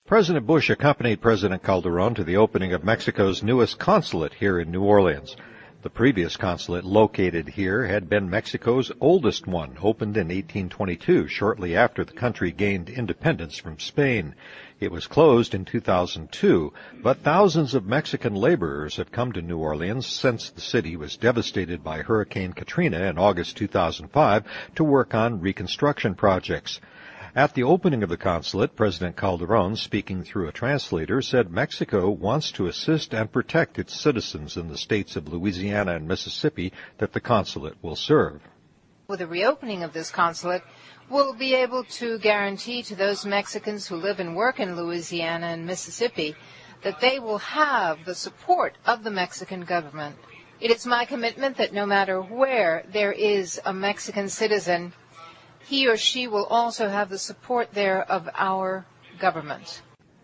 President Bush accompanied President Calderon to the opening of Mexico's newest consulate here in New Orleans. The previous consulate located here had been Mexico's oldest one, opened in 1822, shortly after the country gained independence from Spain. It was closed in 2002, but thousands of Mexican laborers have come to New Orleans since the city was devastated by Hurricane Katrina in August 2005 to work on reconstruction projects. At the opening of the consulate, President Calderon, speaking through a translator, said Mexico wants to assist and protect its citizens in the states of Louisiana and Mississippi that the consulate will serve. With the reopening of this consulate, we'll be able to guarantee to those Mexicans who live and work in Louisiana and Mississippi that they will have the support of the Mexican government. It is my commitment that no matter where there is a Mexican citizen, he or she will also have the support there of our government.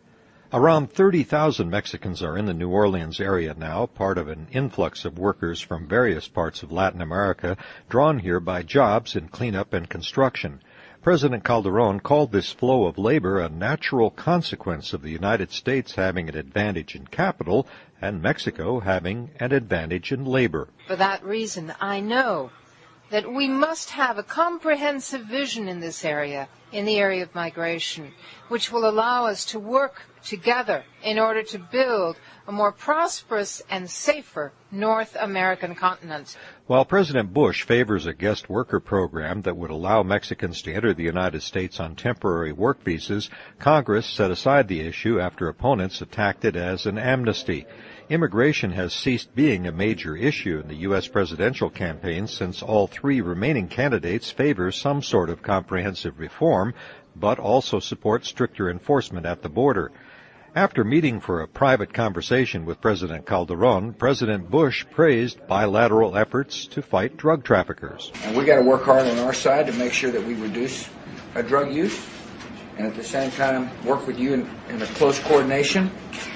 Around 30,000 Mexicans are in the New Orleans area now, part of an influx of workers from various parts of Latin America, drawn here by jobs in cleanup and construction. President Calderon called this flow of labor a natural consequence of the United States having an advantage in capital and Mexico having an advantage in labor. For that reason, I know that we must have a comprehensive vision in this area, in the area of migration, which will allow us to work together in order to build a more prosperous and safer North American continent. While President Bush favors a guest worker program that would allow Mexicans to enter the United States on temporary work visas, Congress set aside the issue after opponents attacked it as an amnesty. Immigration has ceased being a major issue in the U.S. presidential campaign since all three remaining candidates favor some sort of comprehensive reform, but also support stricter enforcement at the border. After meeting for a private conversation with President Calderon, President Bush praised bilateral efforts to fight drug traffickers. And we got to work hard on our side to make sure that we reduce drug use, and at the same time work with you in a close coordination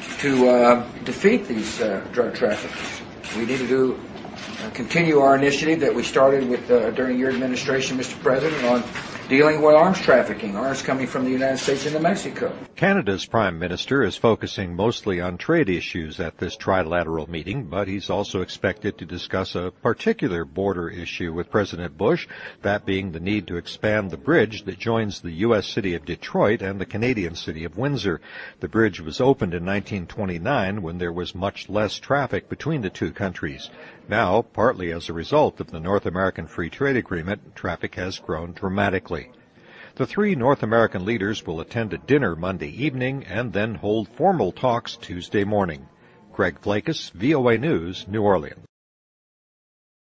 to defeat these drug traffickers. We need to continue our initiative that we started with during your administration, Mr. President, on dealing with arms trafficking, arms coming from the United States into Mexico. Canada's Prime Minister is focusing mostly on trade issues at this trilateral meeting, but he's also expected to discuss a particular border issue with President Bush, that being the need to expand the bridge that joins the U.S. city of Detroit and the Canadian city of Windsor. The bridge was opened in 1929 when there was much less traffic between the two countries. Now, partly as a result of the North American Free Trade Agreement, traffic has grown dramatically. The three North American leaders will attend a dinner Monday evening and then hold formal talks Tuesday morning. Greg Flakus, VOA News, New Orleans.